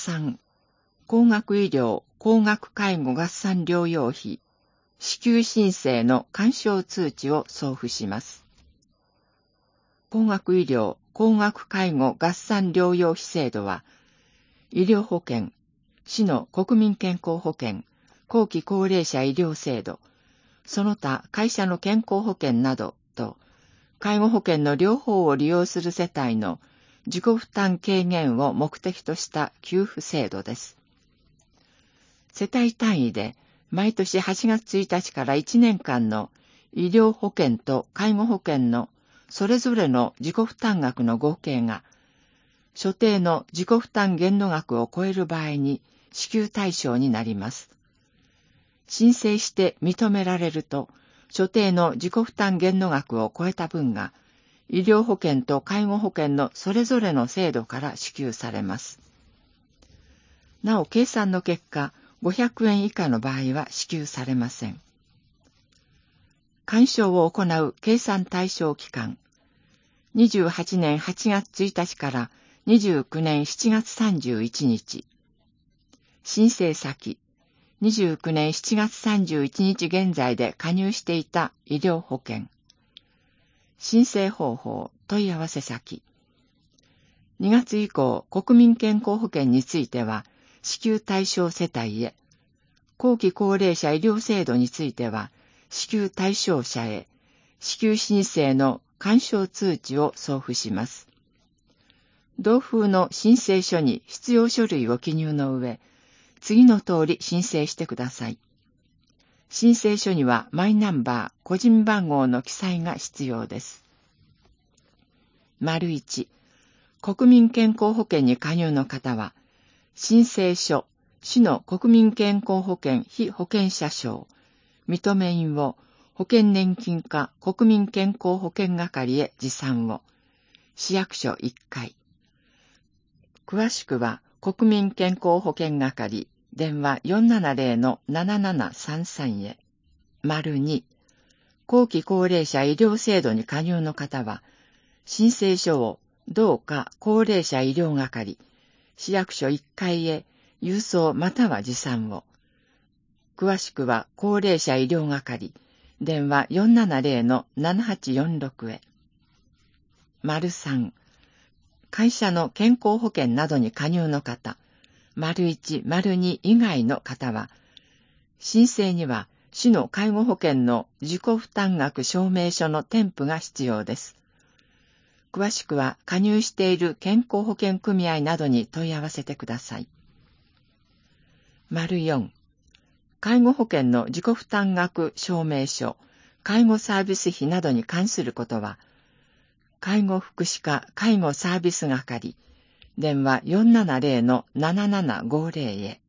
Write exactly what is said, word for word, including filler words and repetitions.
さん、高額医療、高額介護合算療養費、支給申請の勧奨通知を送付します。高額医療、高額介護合算療養費制度は、医療保険、市の国民健康保険、後期高齢者医療制度、その他会社の健康保険などと、介護保険の両方を利用する世帯の自己負担軽減を目的とした給付制度です。世帯単位で毎年はちがつついたちからいちねんかんの医療保険と介護保険のそれぞれの自己負担額の合計が所定の自己負担限度額を超える場合に支給対象になります。申請して認められると、所定の自己負担限度額を超えた分が、医療保険と介護保険のそれぞれの制度から支給されます。なお、計算の結果、ごひゃくえん以下の場合は支給されません。勧奨を行う計算対象期間、にじゅうはちねんはちがつついたちからにじゅうきゅうねんしちがつさんじゅういちにち。申請先、にじゅうきゅうねんしちがつさんじゅういちにち現在で加入していた医療保険。申請方法、問い合わせ先。にがつ以降、国民健康保険については、支給対象世帯へ、後期高齢者医療制度については、支給対象者へ、支給申請の勧奨通知を送付します。同封の申請書に必要書類を記入の上、次の通り申請してください。申請書にはマイナンバー、個人番号の記載が必要です。丸いち、国民健康保険に加入の方は、申請書、市の国民健康保険被保険者証、認め印を保険年金課国民健康保険係へ持参を、市役所いっかい。詳しくは、国民健康保険係、電話 よんななぜろのななななさんさん へ。丸に、後期高齢者医療制度に加入の方は、申請書を同課高齢者医療係、市役所いっかいへ郵送または持参を。詳しくは高齢者医療係、電話 よんななぜろのななはちよんろく へ。丸さん、会社の健康保険などに加入の方、丸いち、丸に以外の方は、申請には市の介護保険の自己負担額証明書の添付が必要です。詳しくは加入している健康保険組合などに問い合わせてください。丸よん、介護保険の自己負担額証明書、介護サービス費などに関することは、介護福祉課介護サービス係、電話 よんななぜろのななななごぜろ へ。